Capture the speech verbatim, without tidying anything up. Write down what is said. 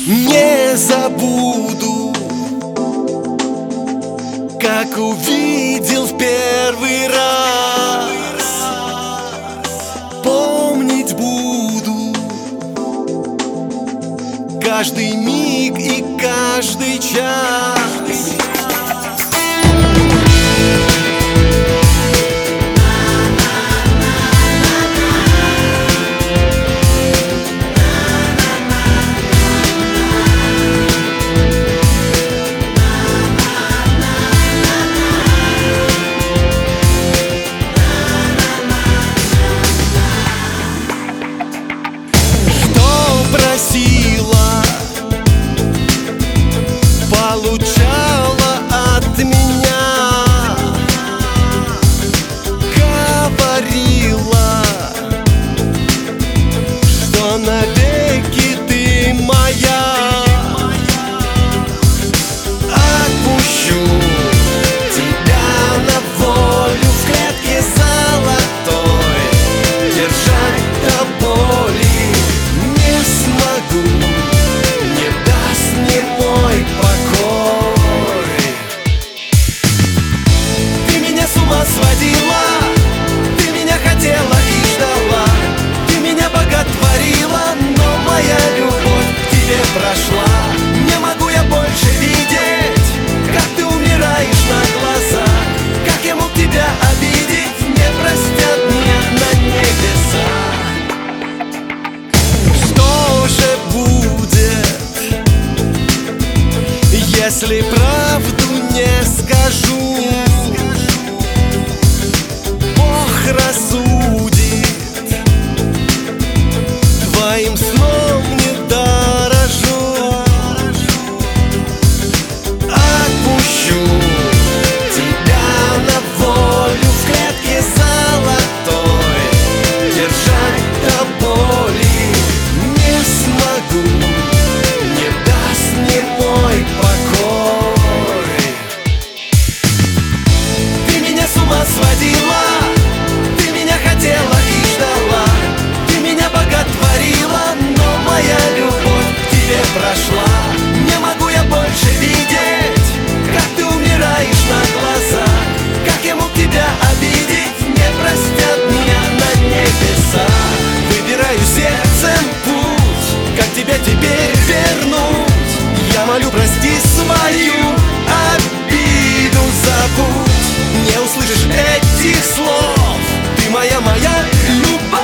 Не забуду, как увидел в первый раз. Помнить буду каждый миг и каждый час. Просила, получала от меня, говорила, что навеки ты моя. Отпущу тебя на волю в клетке золотой, держать до боли не даст мне мой покой. Ты меня с ума сводила, ты меня хотела и ждала, ты меня боготворила, но моя любовь к тебе прошла. Не могу я больше видеть, как ты умираешь на глазах. Как я мог тебя обидеть, не простят меня на небесах. Если правду не скажу, Бог рассудит, твоим сном не дорожу. Отпущу тебя на волю в клетке золотой, держать до боли не смогу, не даст мне мой покой. Сводила, ты меня хотела и ждала, ты меня боготворила, но моя любовь к тебе прошла. Не могу я больше видеть, как ты умираешь на глазах. Как я мог тебя обидеть, не простят меня на небесах. Выбираю сердцем путь, как тебя теперь вернуть. Я молю, прости свою обиду, забудь. Не услышишь этих слов, ты моя, моя любовь.